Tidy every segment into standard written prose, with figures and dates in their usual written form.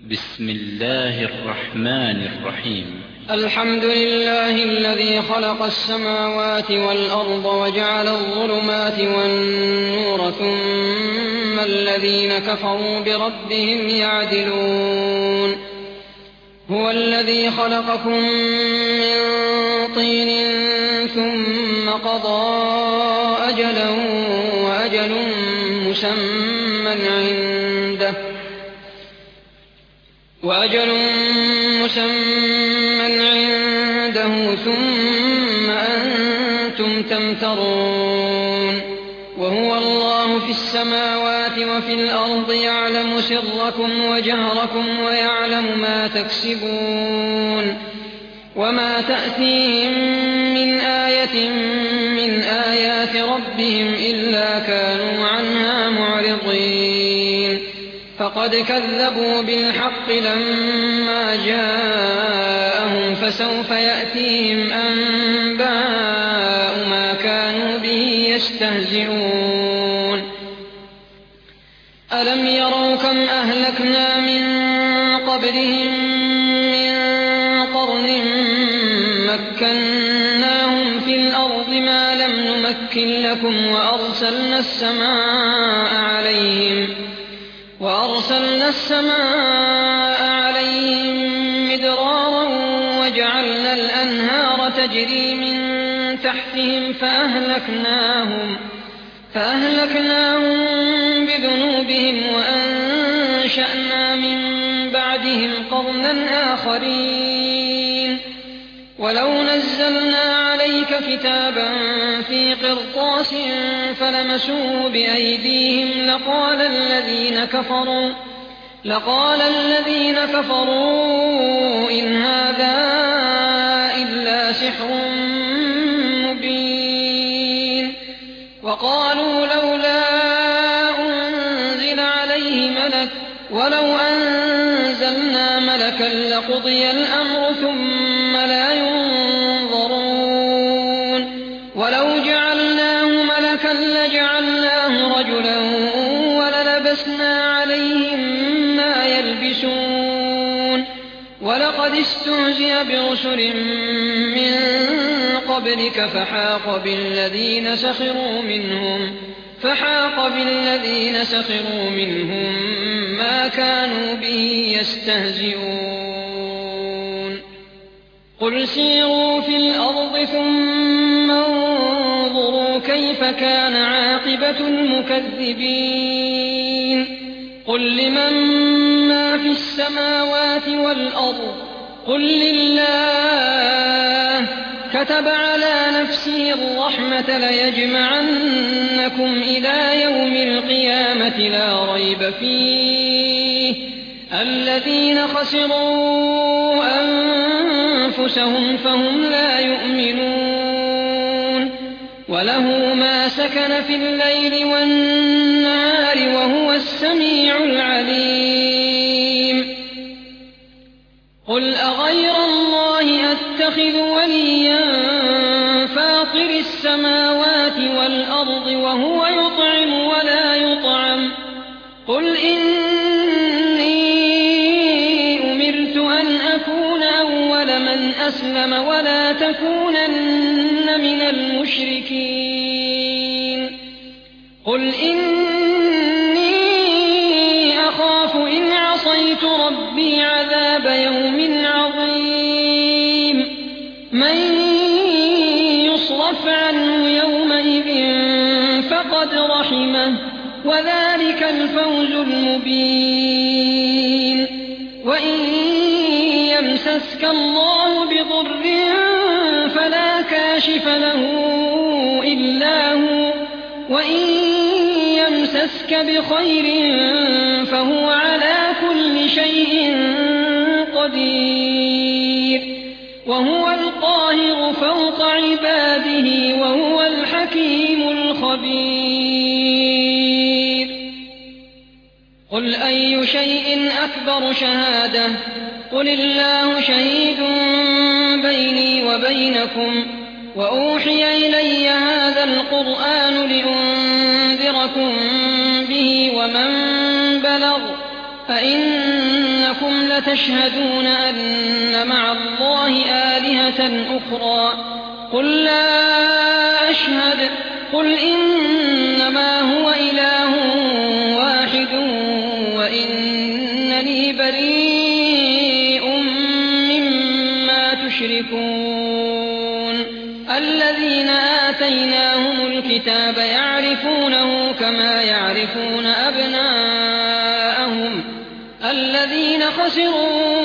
بسم الله الرحمن الرحيم. الحمد لله الذي خلق السماوات والأرض وجعل الظلمات والنور ثم الذين كفروا بربهم يعدلون. هو الذي خلقكم من طين ثم قضى أجلا وأجل مسمى عنده ثم أنتم تمترون. وهو الله في السماوات وفي الأرض يعلم سركم وجهركم ويعلم ما تكسبون. وما تأتيهم من آية من آيات ربهم إلا كانوا عنها معرضين. فقد كذبوا بالحق لما جاءهم فسوف يأتيهم أنباء ما كانوا به يستهزئون. ألم يروا كم أهلكنا من قبلهم من قرن مكناهم في الأرض ما لم نمكن لكم وأرسلنا السماء عليهم مدرارا وجعلنا الأنهار تجري من تحتهم فأهلكناهم بذنوبهم وأنشأنا من بعدهم قرنا آخرين. ولو نزلنا عليك كتابا في قرطاس فلمسوه بأيديهم لقال الذين كفروا إن هذا إلا سحر مبين. وقالوا لولا أنزل عليه ملك ولو أنزلنا ملكا لقضي الأمر ثم لا ينظرون. ولو جعلناه ملكا لجعلناه رجلا وللبسنا عليهم ما يلبسون. ولقد استهزئ برسل من قبلك فحاق بالذين سخروا منهم ما كانوا به يستهزئون. قل سيروا في الأرض ثم انظروا كيف كان عاقبة المكذبين. قل لمن ما في السماوات والأرض قل لله كتب على نفسه الرحمة ليجمعنكم إلى يوم القيامة لا ريب فيه. الذين خسروا أنفسهم فهم لا يؤمنون. وله ما سكن في الليل والنهار وهو السميع العليم. قل أغير الله أتخذ وليا فاطر السماوات والأرض وهو يطعم ولا يطعم. قل إني أمرت أن أكون أول من أسلم ولا تكونن من المشركين. قل إني أخاف إن عصيت ربي عذاب يوم عظيم. من يصرف عنه يومئذ فقد رحمه وذلك الفوز المبين. وإن يمسسك الله بضر فلا كاشف له إلا هو وإن يمسسك بخير فهو على كل شيء قدير. وهو القاهر فوق عباده وهو الحكيم الخبير. قل أي شيء أكبر شهادة قل الله شهيد بيني وبينكم. وأوحي إلي هذا القرآن لأنذركم به ومن بلغ فإنكم تشهدون أن مع الله آلهة أخرى قل لا أشهد قل إنما هو إله واحد وإنني بريء مما تشركون الذين آتيناهم الكتاب يعرفونه كما يعرفون أبناءهم الذين خسروا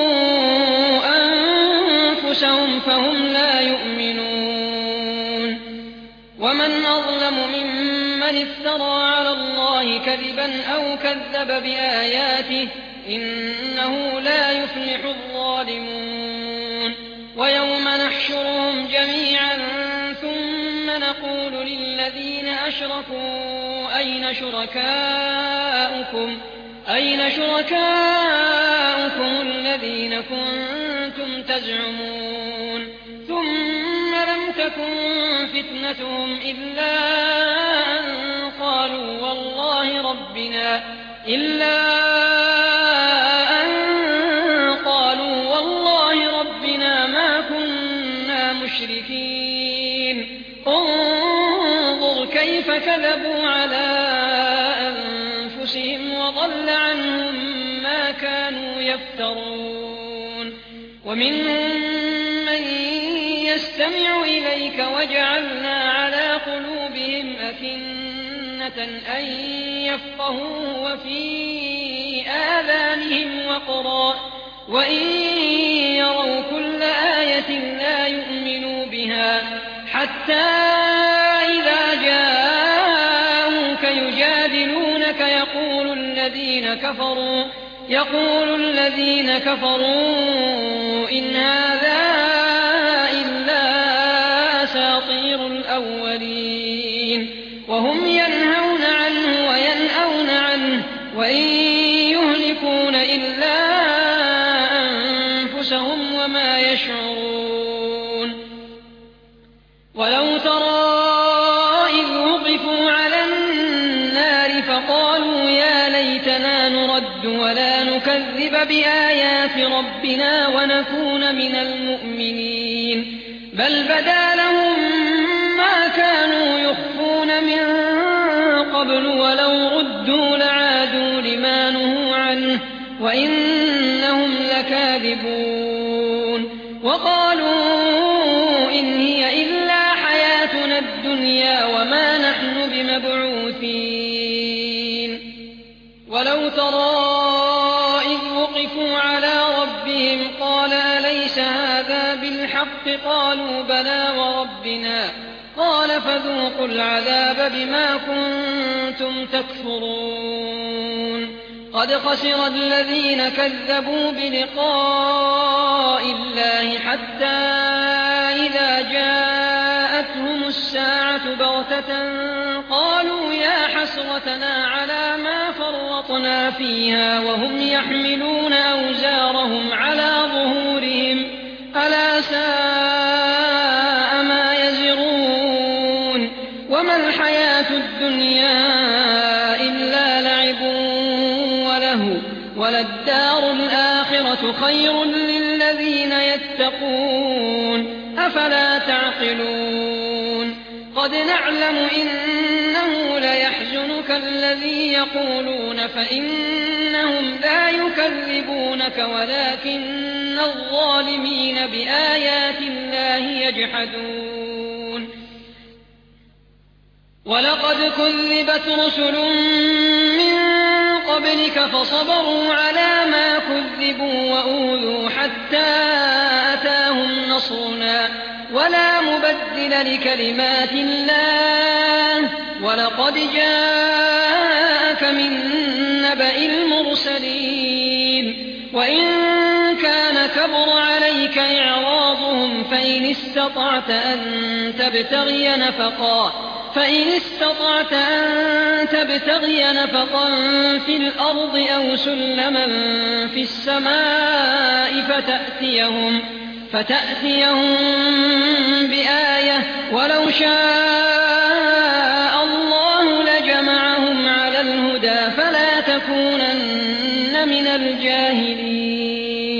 أنفسهم فهم لا يؤمنون ومن أظلم ممن افترى على الله كذبا أو كذب بآياته إنه لا يفلح الظالمون ويوم نحشرهم جميعا ثم نقول للذين أشركوا أين شركاؤكم الذين كنتم تزعمون ثم لم تكن فتنتهم إلا أن قالوا والله ربنا ما كنا مشركين انظر كيف كذبوا على أنفسهم وضل عنهم ما كانوا يفترون ومنهم من يستمع إليك وجعلنا على قلوبهم أكنة أن يفقهوه وفي آذانهم وقرا وإن يروا كل آية لا يؤمنوا بها حتى إذا جاءوك يجادلونك يقول الذين كفروا إن هذا إلا أساطير الأولين وهم ينهون عنه وينأون عنه وإن يهلكون إلا أنفسهم وما يشعرون ولو ترى إذ وقفوا على النار فقالوا يا ليتنا نرد ولا نكذب بآيات ربنا ونكون من المؤمنين بل بدا لهم ما كانوا يخفون من قبل ولو ردوا لعادوا لما نهوا عنه وإنهم لكاذبون وقالوا إن هي إلا حياتنا الدنيا وما نحن بمبعوثين ولو ترى إذ وقفوا على ربهم قال أليس هذا بالحق قالوا بلى وربنا قال فذوقوا العذاب بما كنتم تكفرون قد خسر الذين كذبوا بلقاء الله حتى إذا جاءتهم الساعة بغتة قالوا يا حسرتنا على ما فرطنا فيها وهم يحملون أوزارهم على ظهورهم ألا ساء ما يزرون وما الحياة الدنيا إلا لعب وله وللدار الآخرة خير للذين يتقون أفلا تعقلون قد نعلم إنه ليحزنك الذي يقولون فإنهم لا يكذبونك ولكن الظالمين بآيات الله يجحدون ولقد كذبت رسل من قبلك فصبروا على ما كذبوا وأوذوا حتى أتاهم نصرنا ولا مبدل لكلمات الله ولقد جاءك من نبأ المرسلين وإن كان كبر عليك إعراضهم فإن استطعت أن تبتغي نفقا في الأرض أو سلما في السماء فتأتيهم بآية ولو شاء الله لجمعهم على الهدى فلا تكونن من الجاهلين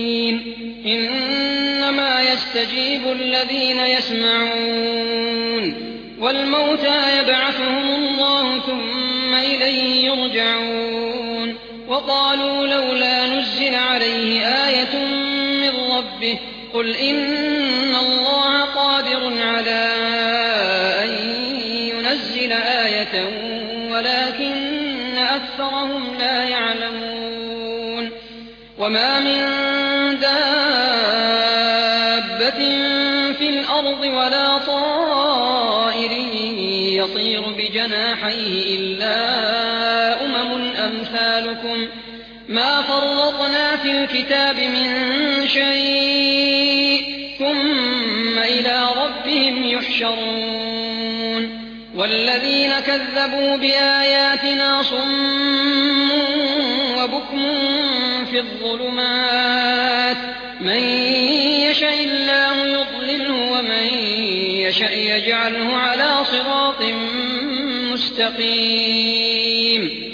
يستجيب الذين يسمعون والموتى يبعثهم الله ثم إليه يرجعون وقالوا لولا نزل عليه آية من ربه قل إن الله قادر على أن ينزل آية ولكن أكثرهم لا يعلمون وما من دابة في الأرض ولا طائر يطير بجناحيه إلا أمثالكم ما فرطنا في الكتاب من شيء ثم إلى ربهم يحشرون والذين كذبوا بآياتنا صم وبكم في الظلمات من يشاء الله يضلله ومن يشاء يجعله على صراط مستقيم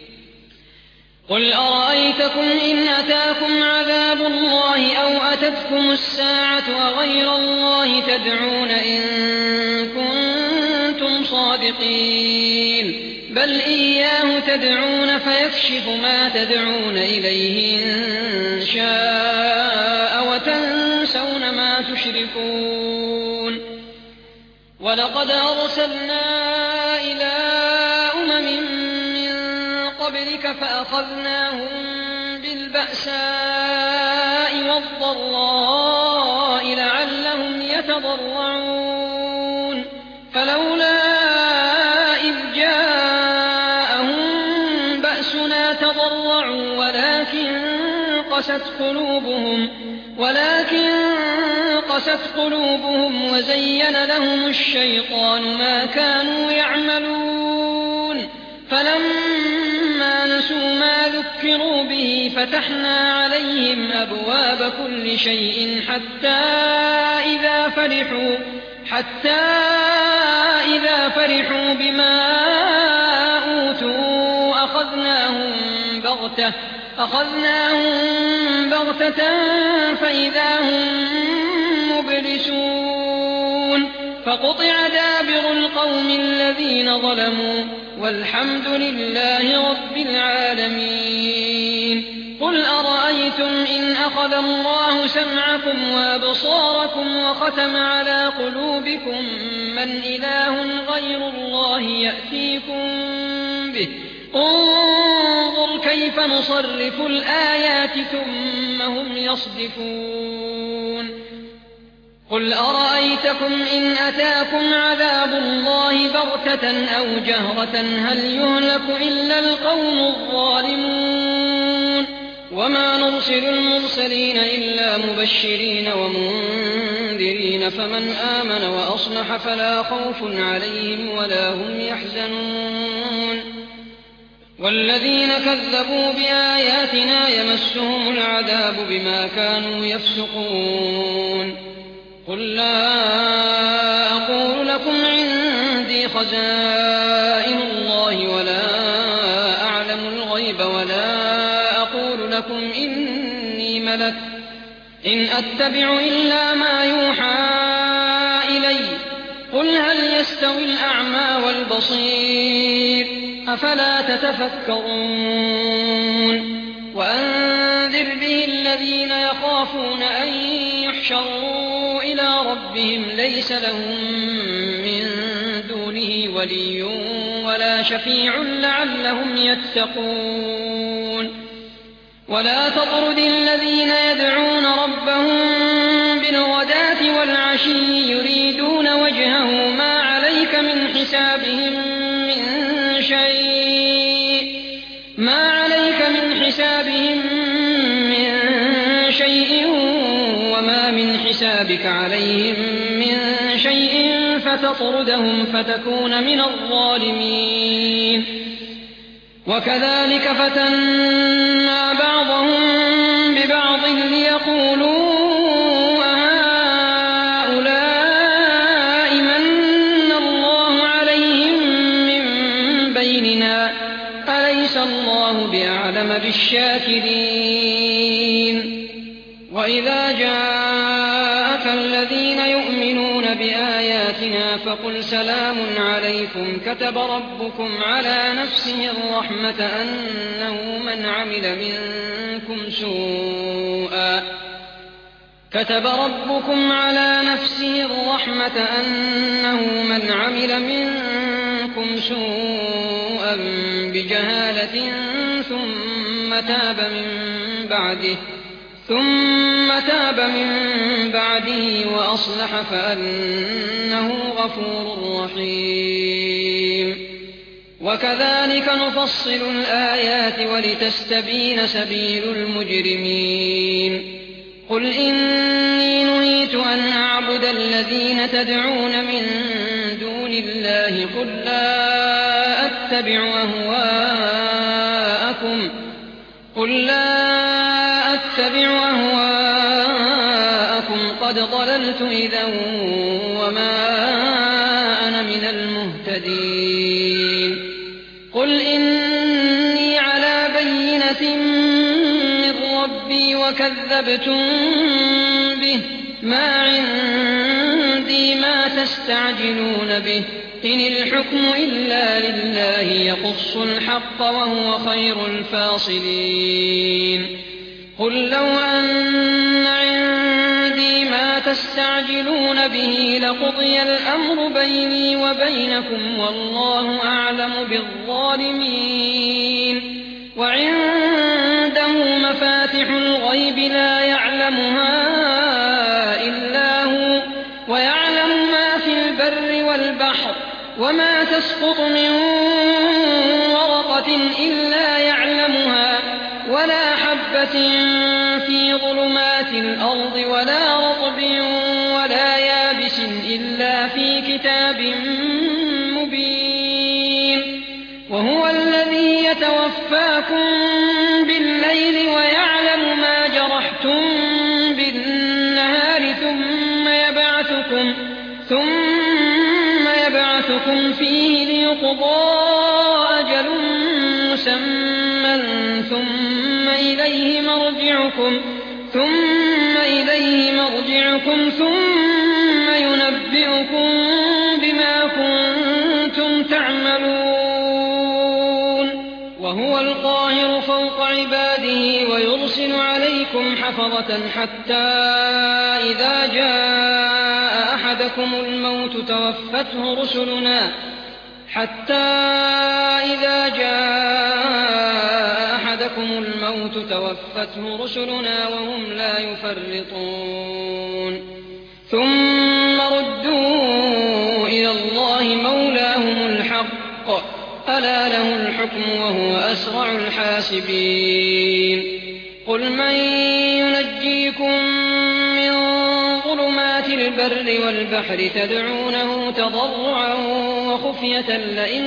قل أرأيتكم إن أتاكم عذاب الله أو أتتكم الساعة أغير الله تدعون إن كنتم صادقين بل إياه تدعون فيكشف ما تدعون إليه إن شاء وتنسون ما تشركون ولقد أرسلنا إلى قبلك فأخذناهم بالبأساء والضراء لعلهم يتضرعون فلولا إذ جاءهم بأسنا تضرعوا ولكن قست قلوبهم وزين لهم الشيطان ما كانوا يعملون فلما نسوا ما ذكروا به فتحنا عليهم أبواب كل شيء حتى إذا فرحوا بما أوتوا أخذناهم بغتة فإذا هم مبلسون فقطع دابر القوم الذين ظلموا والحمد لله رب العالمين قل أرأيتم إن أخذ الله سمعكم وأبصاركم وختم على قلوبكم من إله غير الله يأتيكم به انظر كيف نصرف الآيات ثم هم يصدفون قل أرأيتكم إن أتاكم عذاب الله بغتة أو جهرة هل يهلك إلا القوم الظالمون وما نرسل المرسلين إلا مبشرين ومنذرين فمن آمن وأصلح فلا خوف عليهم ولا هم يحزنون والذين كذبوا بآياتنا يمسهم العذاب بما كانوا يفسقون قل لا أقول لكم عندي خزائن الله ولا أعلم الغيب ولا أقول لكم إني ملك إن أتبع إلا ما يوحى إلي قل هل يستوي الأعمى والبصير أفلا تتفكرون وأنذر به الذين يخافون أن يحشروا إلى ربهم ليس لهم من دونه ولي ولا شفيع لعلهم يتقون ولا تطرد الذين يدعون ربهم بالغداة والعشي يريدون وجهه ما عليك من حسابهم من شيء وما من حسابك عليهم من شيء فتطردهم فتكون من الظالمين وكذلك فتنا بعضهم ببعض ليقولوا أهؤلاء من الله عليهم من بيننا أليس الله بأعلم بالشاكرين وإذا جاءك بآياتنا فقل سلام عليكم كتب ربكم على نفسه الرحمة أنه من عمل منكم سوءا بجهالة ثم تاب من بعده وأصلح فأنه غفور رحيم. وكذلك نفصل الآيات ولتستبين سبيل المجرمين. قل إني نهيت أن أعبد الذين تدعون من دون الله قل لا أتبع أهواءكم قد ضللت إذا وما أنا من المهتدين. قل إني على بينة من ربي وكذبتم به ما عندي ما تستعجلون به إن الحكم إلا لله يقص الحق وهو خير الفاصلين. قل لو أن عندي ما تستعجلون به لقضي الأمر بيني وبينكم والله أعلم بالظالمين. وعنده مفاتح الغيب لا يعلمها إلا هو ويعلم ما في البر والبحر وما تسقط من ورقة إلا يعلمها ولا حبة في ظلمات الأرض ولا رطب ولا يابس إلا في كتاب مبين. وهو الذي يتوفاكم بالليل ويعلم ما جرحتم بالنهار ثم يبعثكم فيه ليقضى أجل مسمى ثم إليه مرجعكم ثم ينبئكم بما كنتم تعملون. وهو القاهر فوق عباده ويرسل عليكم حفظة حتى إذا جاء أحدكم الموت توفته رسلنا وهم لا يفرطون ثم ردوا إلى الله مولاهم الحق ألا له الحكم وهو أسرع الحاسبين. قل من ينجيكم من ظلمات البر والبحر تدعونه تضرعا وخفية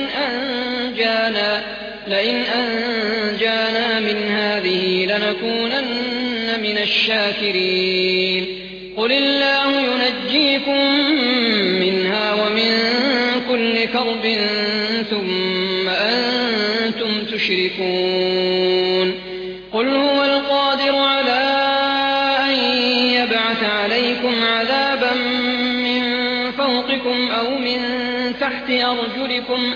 لئن أنجانا من هذه لنكونن من الشاكرين. قل الله ينجيكم منها ومن كل كرب ثم أنتم تشركون. قل هو القادر على أن يبعث عليكم عذابا من فوقكم أو من تحت أرجلكم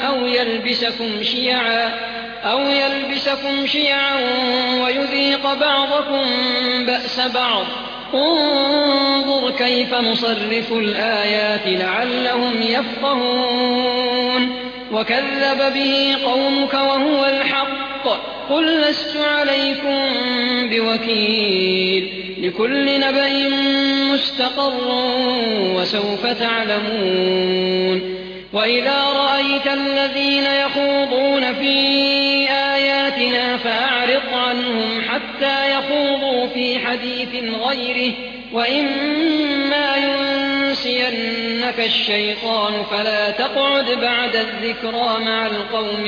أو يلبسكم شيعا ويذيق بعضكم بأس بعض. انظر كيف نصرف الآيات لعلهم يفقهون. وكذب به قومك وهو الحق قل لست عليكم بوكيل لكل نبأ مستقر وسوف تعلمون. وإذا رأيت الذين يخوضون في آياتنا فأعرض عنهم حتى يخوضوا في حديث غيره وإما ينسينك الشيطان فلا تقعد بعد الذكرى مع القوم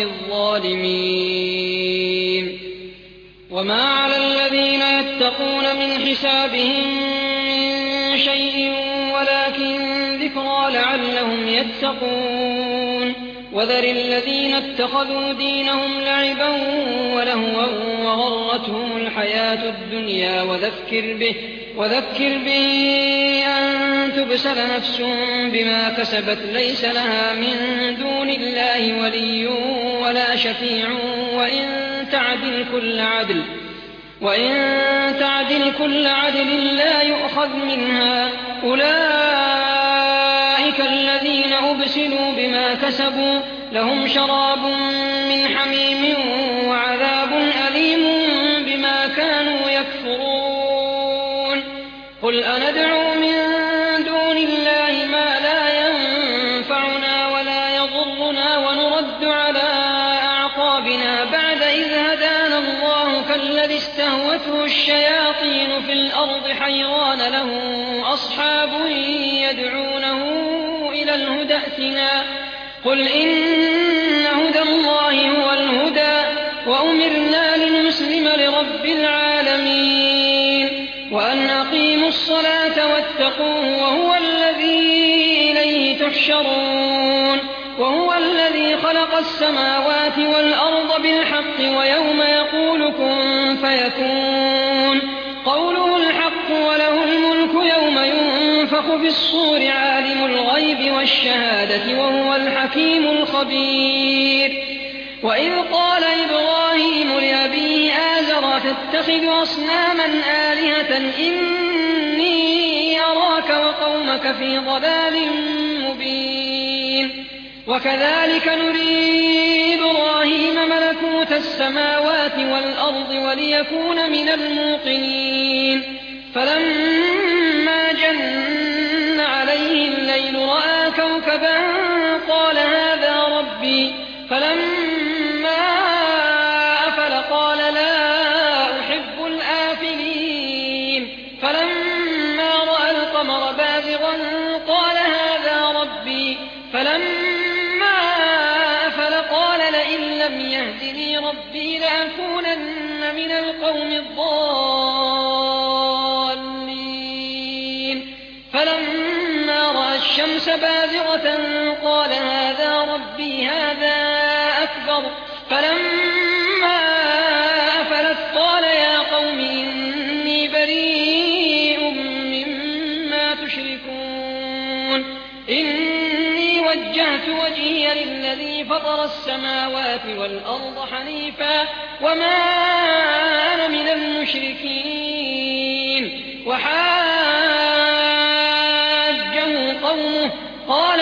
الظالمين. وما على الذين يتقون من حسابهم من شيء ولكن ذكرى لعلهم يتقون. وذر الذين اتخذوا دينهم لعبا ولهوا وغرتهم الحياة الدنيا وذكر به أن تبسل نفس بما كسبت ليس لها من دون الله ولي ولا شفيع وإن تعدل كل عدل لا يؤخذ منها. أولئك الذين أبسلوا بما كسبوا لهم شراب من حميم وعذاب أليم بما كانوا يكفرون. قل أندعو من دون الله ما لا ينفعنا ولا يضرنا ونرد على أعقابنا بعد إذ هدانا الله كالذي استهوته الشياطين في الأرض حيران له أصحاب يدعونه إلى الهدى ائتنا. قل إن هدى الله هو الهدى وأمرنا لنسلم لرب العالمين وأن أقيموا الصلاة واتقوه وهو الذي إليه تحشرون. وهو الذي خلق السماوات والأرض بالحق ويوم يقول كن فيكون قوله الحق وله الملك يوم ينفخ في الصور عالم الغيب والشهادة وهو الحكيم الخبير. وإذ قال إبراهيم لأبيه آزر تتخذ أصناما آلهة إني أراك وقومك في ضلال مبين. وكذلك نري إبراهيم ملكوت السماوات والأرض وليكون من الموقنين. فلما جن عليه الليل رأى كوكبا قال هذا ربي فلما أفل قال لا أحب الآفلين. فلما رأى القمر بازغا قال هذا ربي فلما أفل قال لئن لم يهدني ربي لأكونن من القوم الضالين. فلما رأى الشمس بازغة قال هذا ربي هذا أكبر. فلما أفلت قال يا قوم إني بريء مما تشركون. إني وجهت وجهي للذي فطر السماوات والأرض حنيفا وما أنا من المشركين. وحاجه قومه قال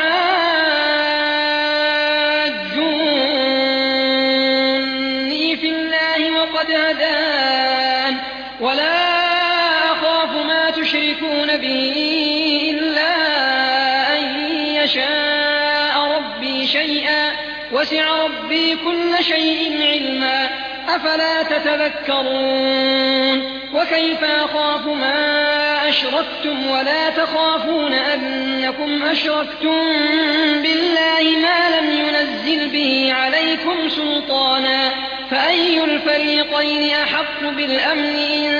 تحاجوني في الله وقد هدان ولا أخاف ما تشركون به إلا أن يشاء ربي شيئا وسع ربي كل شيء علما أفلا تتذكرون. وكيف أخاف ما أشركتم ولا تخافون أنكم أشركتم بالله ما لم ينزل به عليكم سلطانا فأي الفريقين أحق بالأمن إن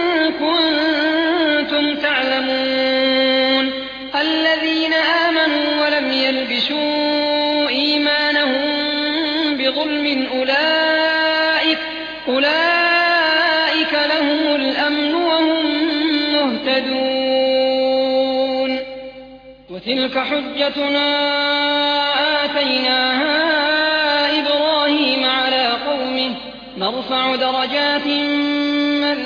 كنتم تعلمون. الذين آمنوا ولم يلبسوا إيمانهم بظلم أولئك لهم الأمن وهم مهتدون. وتلك حجتنا آتيناها إبراهيم على قومه نرفع درجات من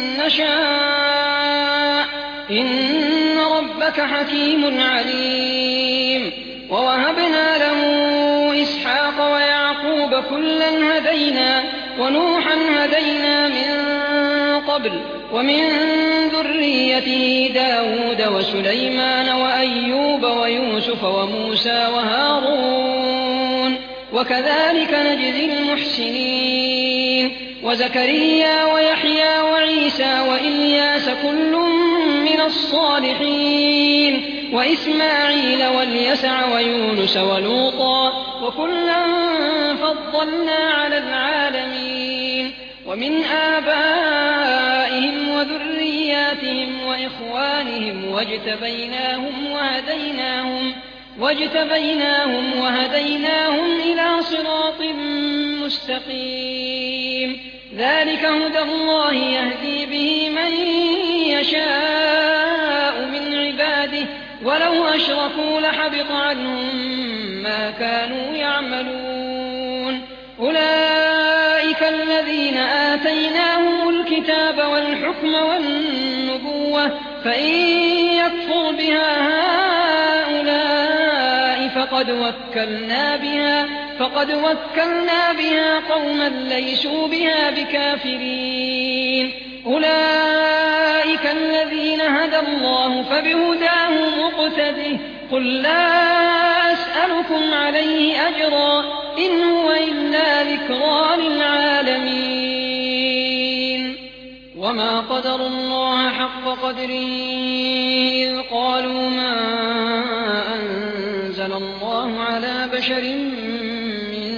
نشاء إن ربك حكيم عليم. ووهبنا له إسحاق ويعقوب كلا هدينا ونوحا هدينا من قبل ومن ذريته داود وسليمان وأيوب ويوسف وموسى وهارون وكذلك نجزي المحسنين. وزكريا ويحيى وعيسى وإلياس كل من الصالحين وإسماعيل واليسع ويونس ولوطا وكلا فضلنا على العالمين. ومن آبائهم وذرياتهم وإخوانهم واجتبيناهم وهديناهم إلى صراط مستقيم. ذلك هدى الله يهدي به من يشاء من عباده ولو أشركوا لحبط عنهم ما كانوا يعملون أولئك الذين آتيناهم الكتاب والحكم والنبوة فإن يكفر بها هؤلاء فقد وكلنا بها قوما ليسوا بها بكافرين أولئك الذين هدى الله فبهداه مقتده قل لا أسألكم عليه أجرا إن هو إلا ذكرى للعالمين وما قدروا الله حق قدره إذ قالوا ما أنزل الله على بشر من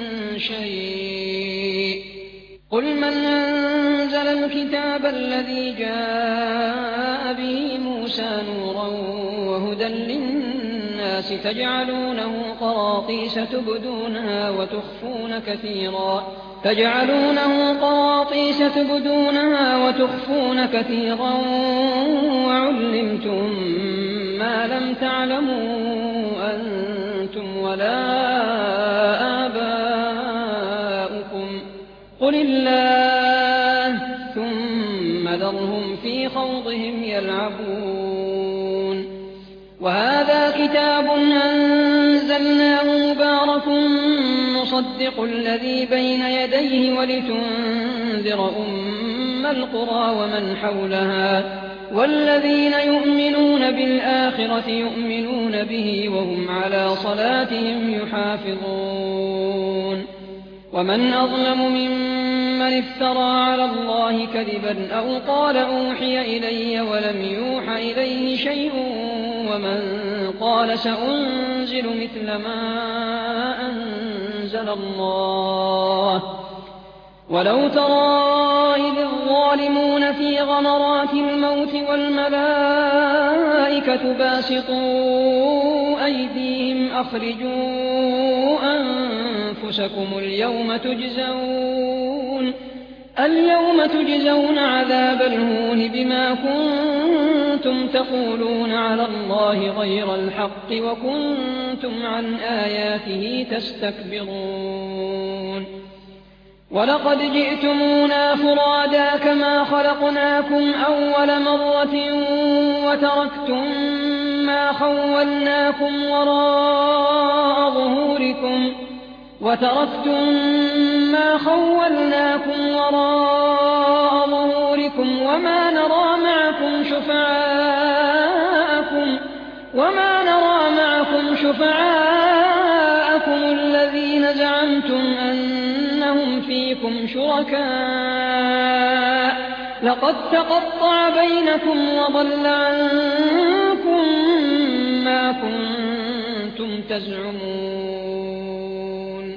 شيء قل من أنزل الكتاب الذي جاء به موسى نورا وهدى للناس تجعلونه قراطيس تبدونها وتخفون كثيرا وعلمتم ما لم تعلموا أنتم ولا آباؤكم قل الله ثم ذرهم في خوضهم يلعبون وهذا كتاب أنزلناه مبارك مصدق الذي بين يديه ولتنذر أم القرى ومن حولها والذين يؤمنون بالآخرة يؤمنون به وهم على صلاتهم يحافظون ومن أظلم ممن افترى على الله كذبا أو قال أوحي إلي ولم يوح إليه شيء ومن قال سأنزل مثل ما أنزل الله ولو ترى إذ الظالمون في غمرات الموت والملائكة باسطوا أيديهم أخرجوا أنفسكم اليوم تجزون عذاب الهون بما كنتم تقولون على الله غير الحق وكنتم عن آياته تستكبرون ولقد جئتمونا فرادا كما خلقناكم أول مرة وتركتم ما خولناكم وراء ظهوركم وما نرى معكم شفعاءكم الذين زعمتم أنهم فيكم شركاء لقد تقطع بينكم وضل عنكم ما كنتم تزعمون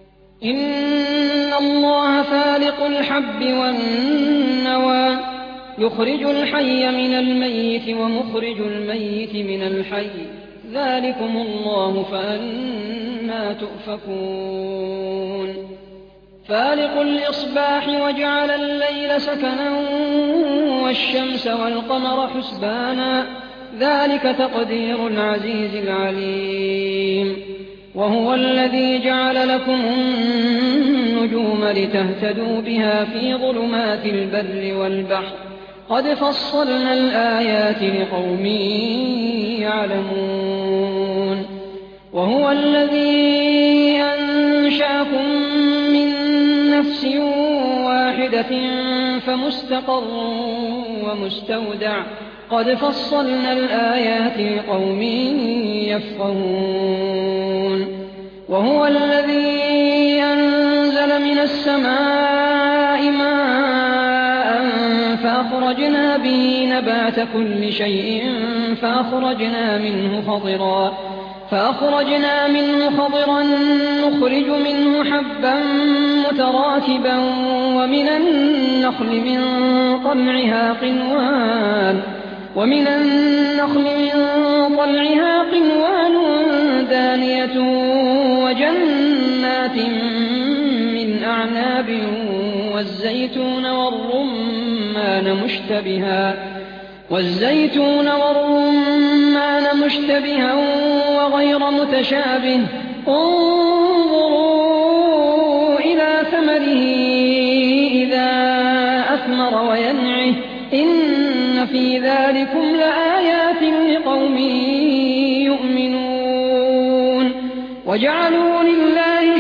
إن الله فالق الحب والنوى يخرج الحي من الميت ومخرج الميت من الحي ذلكم الله فأنى تؤفكون فالق الإصباح وجعل الليل سكنا والشمس والقمر حسبانا ذلك تقدير العزيز العليم وهو الذي جعل لكم النجوم لتهتدوا بها في ظلمات البر والبحر قد فصلنا الآيات لقوم يعلمون وهو الذي أنشأكم من نفس واحدة فمستقر ومستودع قد فصلنا الآيات لقوم يفقهون وهو الذي أنزل من السماء ماء فأخرجنا به نبات كل شيء فأخرجنا منه خضرا نخرج منه حبا متراكبا ومن النخل من طلعها قنوان دانية وجنات من أعناب والزيتون والرمان والزيتون والرمان مشتبها وغير متشابه انظروا إلى ثمره إذا أثمر وينعه إن في ذلكم لآيات لقوم يؤمنون وجعلوا لله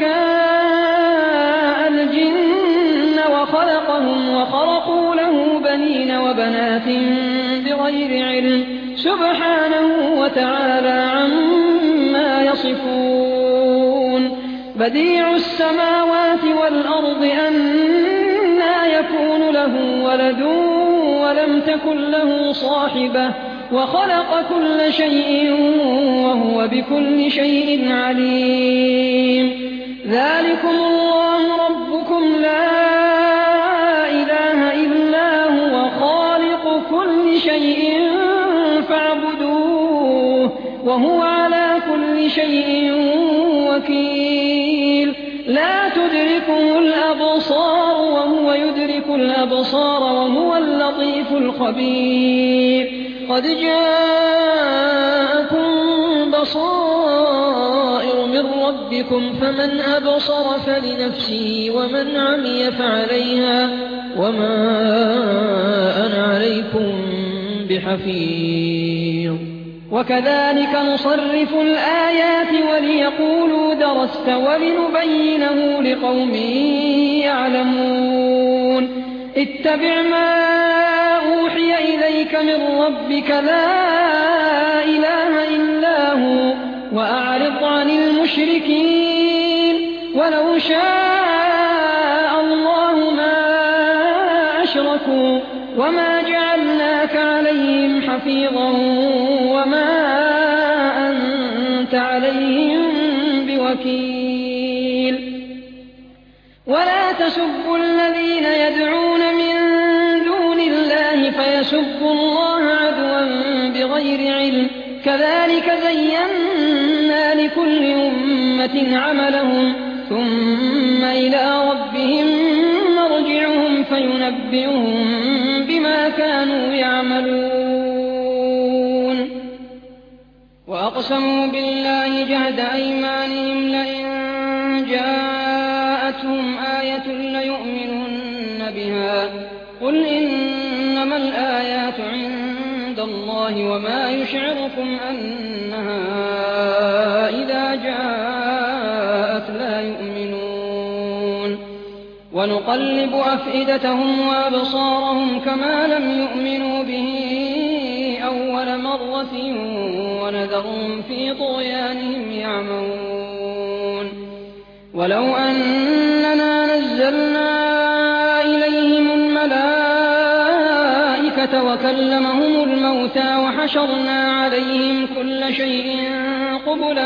شركاء الجن وخلقهم وخرقوا له بنين وبنات بغير علم سبحانه وتعالى عما يصفون بديع السماوات والأرض أنى يكون له ولد ولم تكن له صاحبة وخلق كل شيء وهو بكل شيء عليم ذلكم الله ربكم لا إله إلا هو خالق كل شيء فاعبدوه وهو على كل شيء وكيل لا تدركه الأبصار وهو يدرك الأبصار وهو اللطيف الخبير قد جاءكم بصائر من ربكم فمن أبصر فلنفسه ومن عمي فعليها وما أنا عليكم بحفيظ وكذلك نصرف الآيات وليقولوا درست ولنبينه لقوم يعلمون اتبع ما أوحي إليك من ربك لا إله إلا هو وأعرض عن المشركين ولو شاء الله ما أشركوا وما جعلناك عليهم حفيظا وما أنت عليهم بوكيل ولا تسبوا الذين يدعون من دون الله فيسبوا الله عدوا بغير علم كذلك زينا لكل أمة عملهم ثم إلى ربهم مرجعهم فينبئهم بما كانوا يعملون وأقسموا بالله جهد أيمانهم لئن جاءتهم آية ليؤمنن بها قل إنما الآيات عند الله وما يشعركم أنها إذا جاءت لا يؤمنون ونقلب أفئدتهم وأبصارهم كما لم يؤمنوا به أول مرة ونذرهم في طغيانهم يعمهون ولو أننا نزلنا إليهم الملائكة وكلمهم الموتى وحشرنا عليهم كل شيء قبلا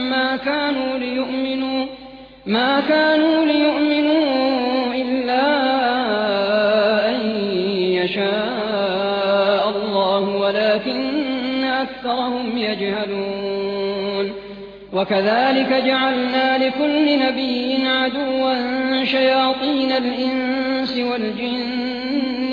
ما كانوا ليؤمنوا إلا أن يشاء الله ولكن أكثرهم يجهلون وكذلك جعلنا لكل نبي عدوا شياطين الإنس والجن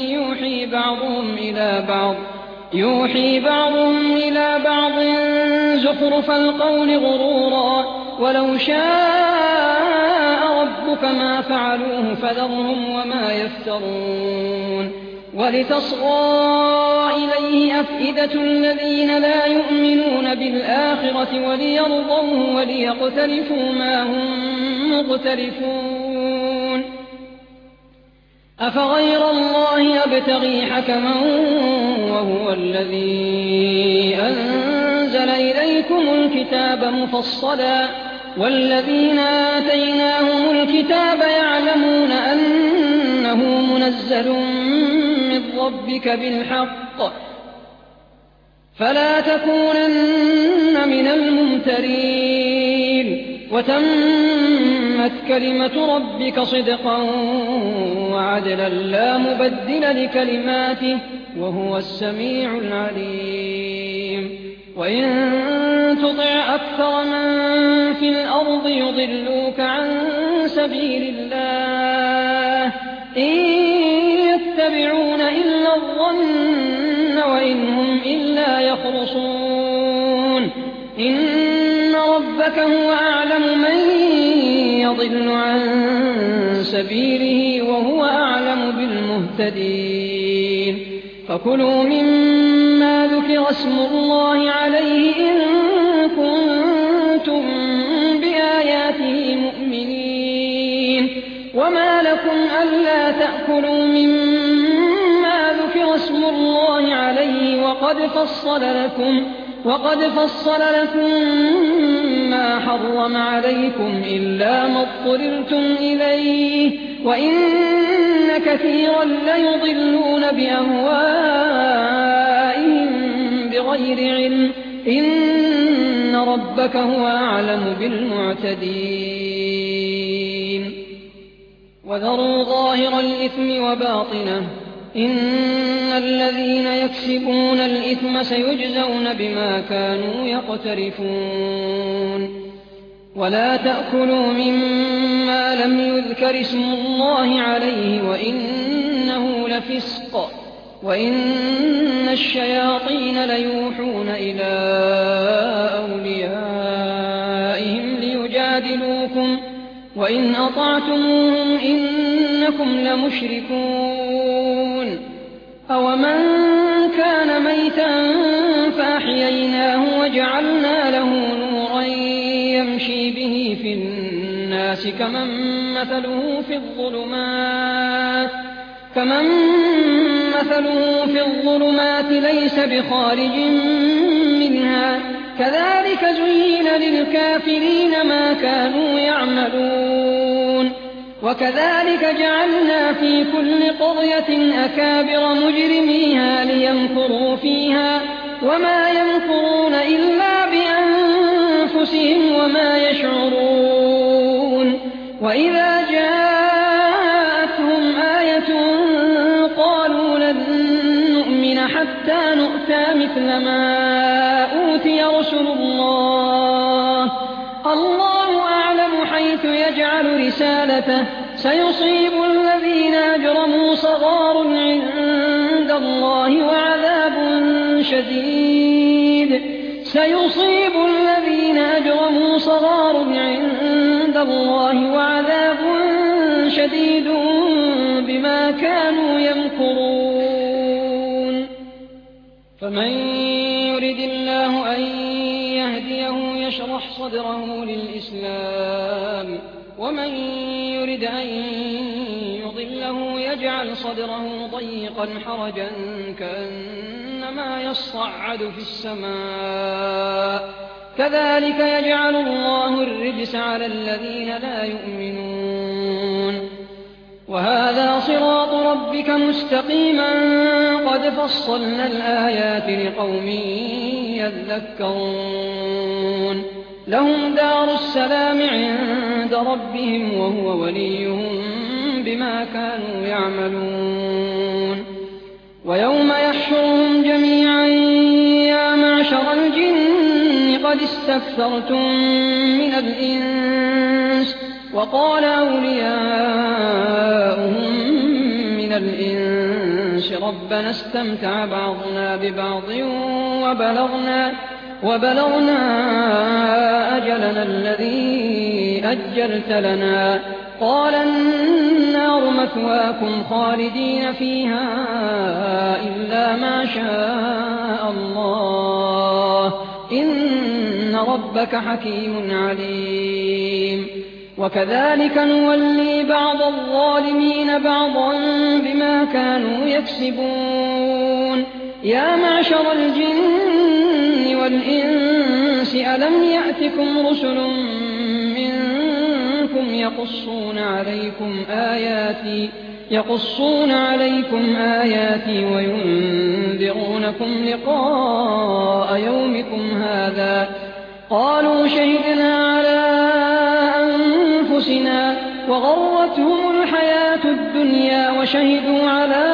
يوحي بعضهم إلى بعض زخرف القول غرورا ولو شاء ربك ما فعلوه فذرهم وما يفترون ولتصغى إليه أفئدة الذين لا يؤمنون بالآخرة وليرضوه وليقترفوا ما هم مقترفون أفغير الله أبتغي حكما وهو الذي أنزل إليكم الكتاب مفصلا والذين آتيناهم الكتاب يعلمون أنه منزل من ربك بالحق فلا تكونن من الممترين وتمت كلمة ربك صدقا وعدلا لا مبدل لكلماته وهو السميع العليم وإن تطع أكثر من في الأرض يضلوك عن سبيل الله إن يتبعون إلا الظن إن هم إلا يخرصون إن ربك هو أعلم من يضل عن سبيله وهو أعلم بالمهتدين فكلوا مما ذكر اسم الله عليه إن كنتم بآياته مؤمنين وما لكم ألا تأكلوا مما ذكر اسم الله عليه وقد فصل لكم ما حرم عليكم إلا ما اضطررتم إليه وإن كثيرا ليضلون بأهوائهم بغير علم إن ربك هو أعلم بالمعتدين وذروا ظاهر الإثم وباطنه إن الذين يكسبون الإثم سيجزون بما كانوا يقترفون ولا تأكلوا مما لم يذكر اسم الله عليه وإنه لفسق وإن الشياطين ليوحون إلى أوليائهم ليجادلوكم وإن أطعتموهم إنكم لمشركون أومن كان ميتا فأحييناه وجعلنا له نورا يمشي به في الناس كمن مثله في الظلمات ليس بخارج منها كذلك زين للكافرين ما كانوا يعملون وكذلك جعلنا في كل قرية أكابر مجرميها ليمكروا فيها وما يمكرون إلا بأنفسهم وما يشعرون وإذا جاءتهم آية قالوا لن نؤمن حتى نؤتى مثل ما أوتي رسل الله أعلم حيث يجعل رسالته سيصيب الذين أجرموا صغار عند الله وعذاب شديد بما كانوا يمكرون فمن يرد الله أن يهديه يشرح صدره للإسلام ومن يرد أن يضله يجعل صدره ضيقا حرجا كأنما يصعد في السماء كذلك يجعل الله الرجس على الذين لا يؤمنون وهذا صراط ربك مستقيما قد فصلنا الآيات لقوم يذكرون لهم دار السلام عند ربهم وهو وليهم بما كانوا يعملون ويوم يحشرهم جميعا يا معشر الجن قد استكثرتم من الإنس وقال أولياؤهم من الإنس ربنا استمتع بعضنا ببعض وبلغنا أجلنا الذي أجلت لنا قال النار مثواكم خالدين فيها إلا ما شاء الله إن ربك حكيم عليم وكذلك نولي بعض الظالمين بعضا بما كانوا يكسبون يا معشر الجن والإنس ألم يأتكم رسل منكم يقصون عليكم آياتي وينذرونكم لقاء يومكم هذا قالوا شهدنا على أنفسنا وغرتهم الحياة الدنيا وشهدوا على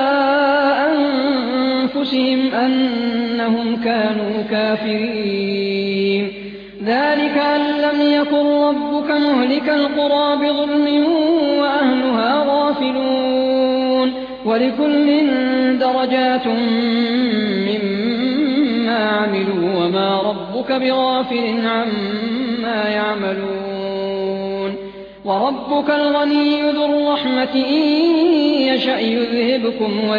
أنفسهم أنهم كانوا كافرين ذلك أن لم يكن ربك مهلك القرى بظلم وأهلها غافلون ولكل درجات ربك بغافل عما يعملون وربك الغني ذو الرحمة إن يشأ يذهبكم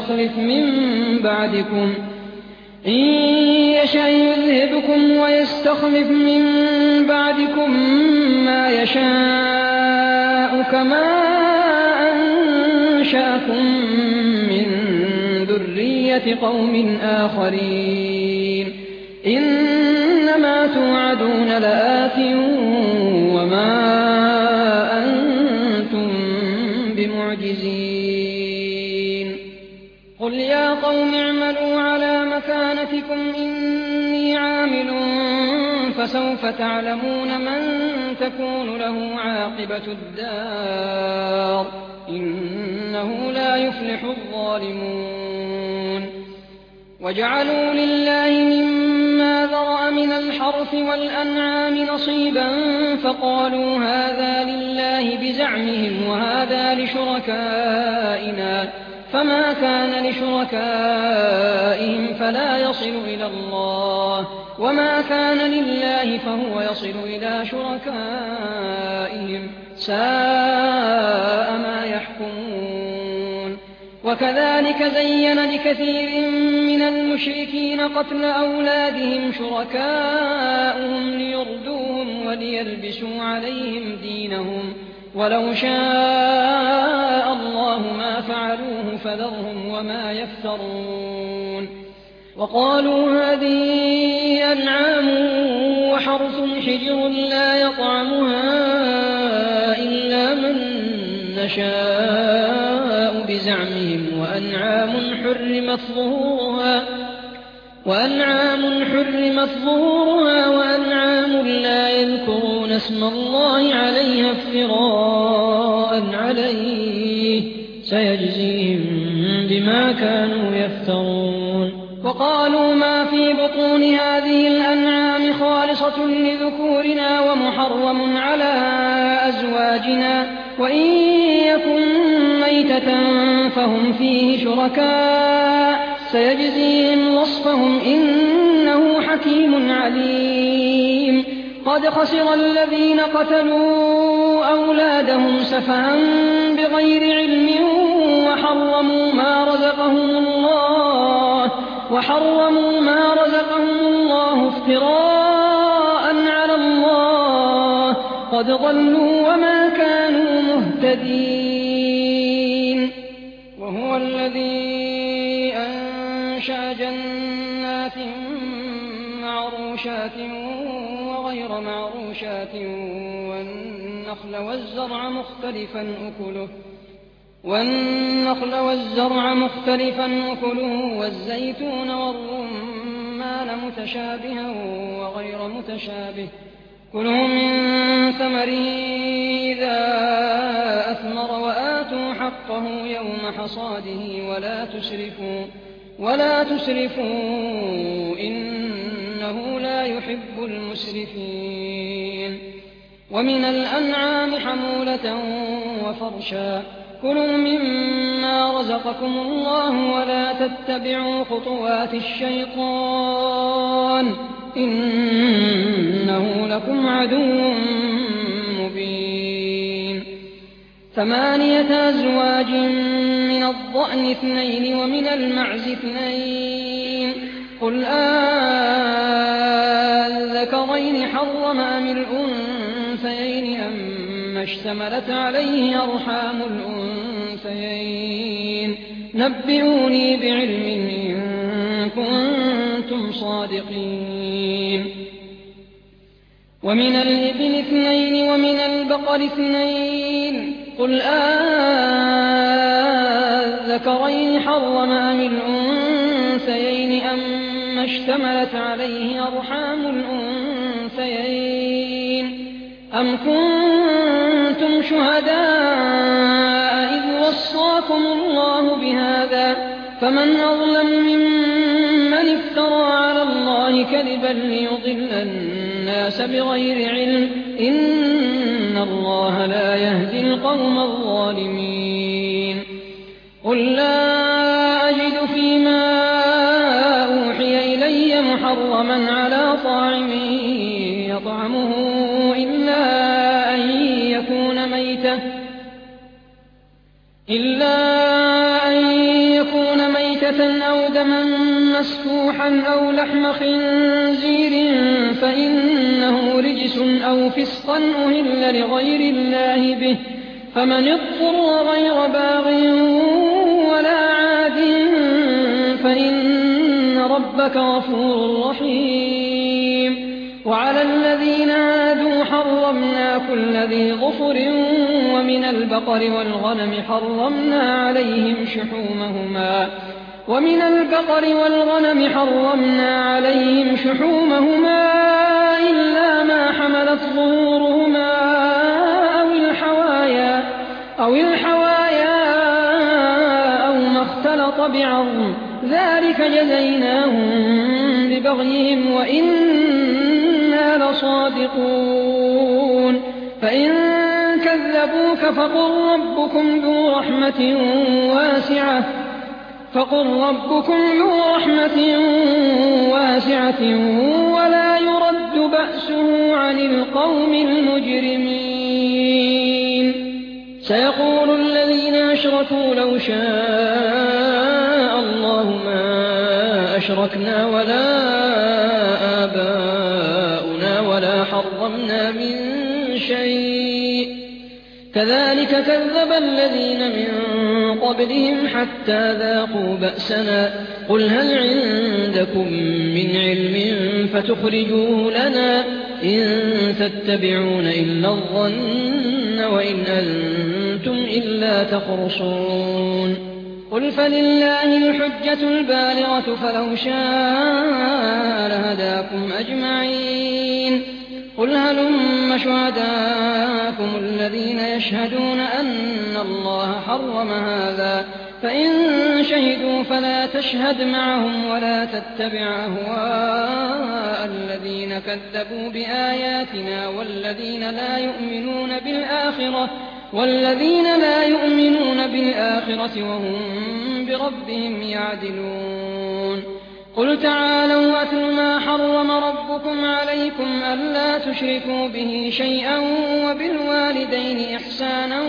ويستخلف من بعدكم ما يشاء كما أنشأكم من ذرية قوم آخرين إنما توعدون لآت وما أنتم بمعجزين قل يا قوم اعملوا على مكانتكم إني عامل فسوف تعلمون من تكون له عاقبة الدار إنه لا يفلح الظالمون وجعلوا لله مما ذرأ من الحرث والأنعام نصيبا فقالوا هذا لله بزعمهم وهذا لشركائنا فما كان لشركائهم فلا يصل إلى الله وما كان لله فهو يصل إلى شركائهم ساء ما يحكمون وكذلك زين لكثير من المشركين قتل أولادهم شركاؤهم ليردوهم وليلبسوا عليهم دينهم ولو شاء الله ما فعلوه فذرهم وما يفترون وقالوا هذه أنعام وحرث حجر لا يطعمها إلا من نشاء بزعمهم وأنعام حرمت ظهورها وأنعام لا يذكرون اسم الله عليها افتراء عليه سيجزيهم بما كانوا يفترون وقالوا ما في بطون هذه الأنعام خالصة لذكورنا ومحرم على أزواجنا وإن يكن ميتة فهم فيه شركاء سيجزيهم وصفهم إنه حكيم عليم قد خسر الذين قتلوا أولادهم سفها بغير علم وحرموا ما رزقهم الله افتراء على الله قد ضلوا وما كانوا مهتدين وهو الذي أنشأ جنات معروشات وغير معروشات والنخل والزرع مختلفا أكله والزيتون والرمان متشابها وغير متشابه كلوا من ثمره إذا أثمر وآتوا حقه يوم حصاده ولا تسرفوا إنه لا يحب المسرفين ومن الأنعام حمولة وفرشا كلوا مما رزقكم الله ولا تتبعوا خطوات الشيطان إنه لكم عدو مبين 8 أزواج من الضأن 2 ومن المعز 2 قل أذكرين حرم أم الأنثيين أما اشتملت عليه أرحام الأنثيين نبئوني بعلم إن كنتم صادقين ومن الإبل 2 ومن البقر 2 قل أذكرين حرم أم الأنثيين أما اشتملت عليه أرحام الأنثيين أم كنتم شهداء إذ وصاكم الله بهذا فمن أظلم ممن افترى على الله كذبا ليضل الناس بغير علم إن الله لا يهدي القوم الظالمين قل لا أجد فيما أوحي إلي محرما محرما على طاعم يطعمه إلا أن يكون ميتة أو دما مسفوحا أو لحم خنزير فإنه رجس أو فسقا أهل لغير الله به فمن اضطر غير باغ ولا عاد فإن ربك غفور رحيم. وعلى الذين هادوا حرمنا كل ذي ظفر ومن البقر والغنم حرمنا عليهم شحومهما إلا ما حملت ظهورهما أو الحوايا أو ما اختلط بعظم ذلك جزيناهم ببغيهم وإنا لصادقون. فإن كذبوك فقل ربكم ذو رحمة واسعة ولا يرد بأسه عن القوم المجرمين. سيقول الذين أشركوا لو شاء الله ما أشركنا ولا آباؤنا ولا حرمنا من شيء كذلك كذب الذين من قبلهم حتى ذاقوا بأسنا قل هل عندكم من علم فتخرجوه لنا إن تتبعون إلا الظن وإن أنتم إلا تخرصون. قل فلله الحجة البالغة فلو شاء لهداكم أجمعين. قل هلم شهداءكم الذين يشهدون أن الله حرم هذا فإن شهدوا فلا تشهد معهم ولا تتبع أهواء الذين كذبوا بآياتنا والذين لا يؤمنون بالآخرة وهم بربهم يعدلون. قل تعالوا أتل ما حرم ربكم عليكم ألا تشركوا به شيئا وبالوالدين إحسانا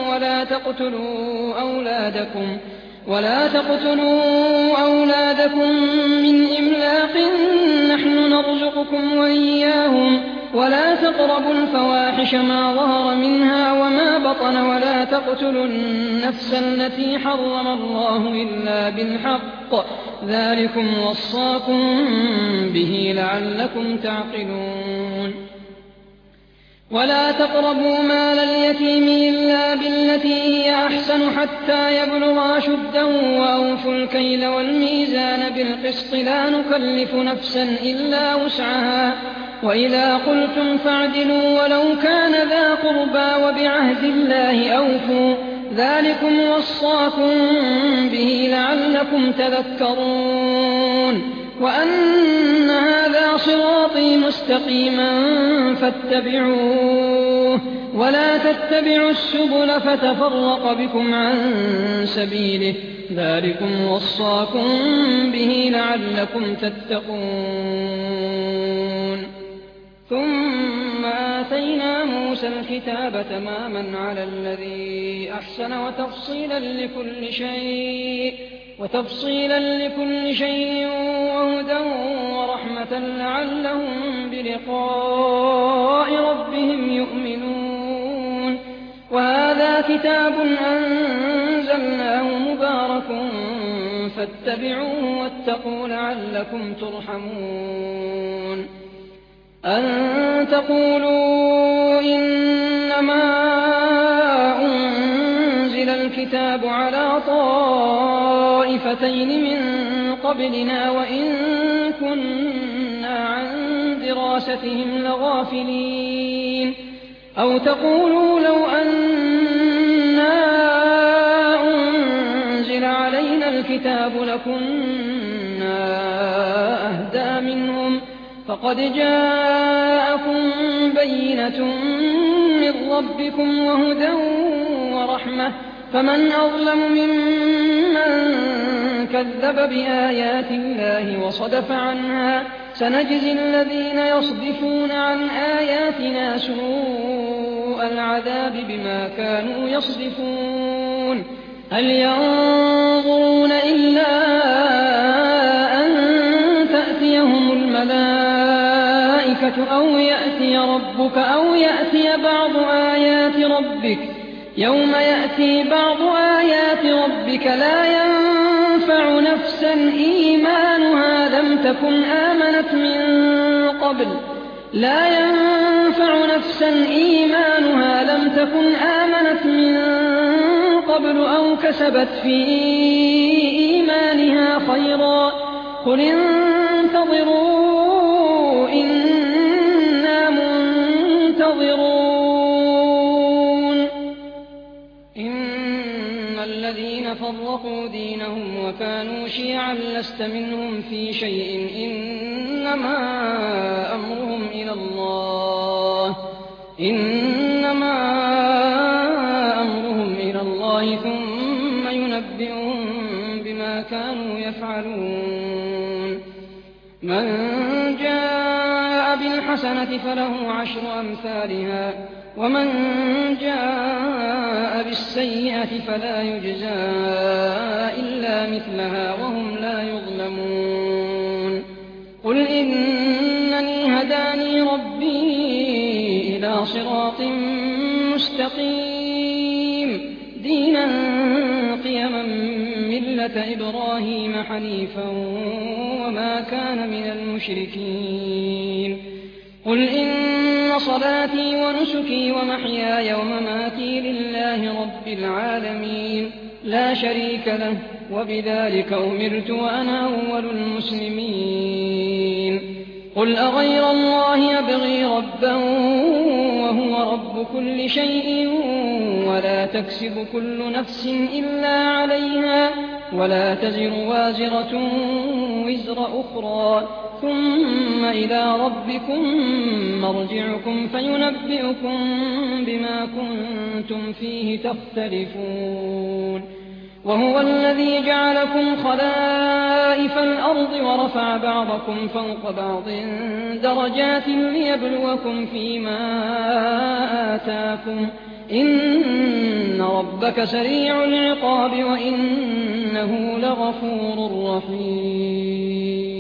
ولا تقتلوا أولادكم من إملاق نحن نرزقكم وإياهم ولا تقربوا الفواحش ما ظهر منها وما بطن ولا تقتلوا النفس التي حرم الله إلا بالحق ذلكم وصاكم به لعلكم تعقلون. ولا تقربوا مال اليتيم إلا بالتي هي أحسن حتى يبلغ أشده وأوفوا الكيل والميزان بالقسط لا نكلف نفسا إلا وسعها وإذا قلتم فاعدلوا ولو كان ذا قربى وبعهد الله أوفوا ذلكم وصاكم به لعلكم تذكرون. وأن هذا صراطي مستقيما فاتبعوه ولا تتبعوا السبل فتفرق بكم عن سبيله ذلكم وصاكم به لعلكم تتقون. ثم آتينا موسى الكتاب تماما على الذي أحسن وتفصيلا لكل شيء وهدى ورحمة لعلهم بلقاء ربهم يؤمنون. وهذا كتاب أنزلناه مبارك فاتبعوه واتقوا لعلكم ترحمون. أن تقولوا إنما أنزل الكتاب على طائفتين من قبلنا وإن كنا عن دراستهم لغافلين. أو تقولوا لو أنا أنزل علينا الكتاب لكنا أهدى منهم فقد جاءكم بينة من ربكم وهدى ورحمة فمن أظلم ممن كذب بآيات الله وصدف عنها سنجزي الذين يصدفون عن آياتنا سوء العذاب بما كانوا يصدفون هل ينظرون إلا أن تأتيهم الملائكة أو يأتي ربك أو يأتي بعض آيات ربك يوم يأتي بعض آيات ربك لا ينفع نفسا إيمانها لم تكن آمنت من قبل أو كسبت في إيمانها خيرا قل انتظروا إنا منتظرون إن الذين فرقوا دينهم وكانوا شيعا لست منهم في شيء إنما أمرهم إلى الله ثم ينبئهم بما كانوا يفعلون من جاء بالحسنة فله 10 أمثالها ومن جاء بالسيئة فلا يجزى إلا مثلها وهم لا يظلمون قل إنني هداني ربي إلى صراط مستقيم دينا قيما ملة إبراهيم حنيفا وما كان من المشركين قل إن صلاتي ونسكي ومحياي ومماتي لله رب العالمين لا شريك له وبذلك أمرت وأنا أول المسلمين قل أغير الله أبغي ربا وهو رب كل شيء ولا تكسب كل نفس إلا عليها ولا تزر وازرة وزر أخرى ثم إلى ربكم مرجعكم فينبئكم بما كنتم فيه تختلفون وهو الذي جعلكم خلائف الأرض ورفع بعضكم فوق بعض درجات ليبلوكم فيما آتاكم إن ربك سريع العقاب وإنه لغفور رحيم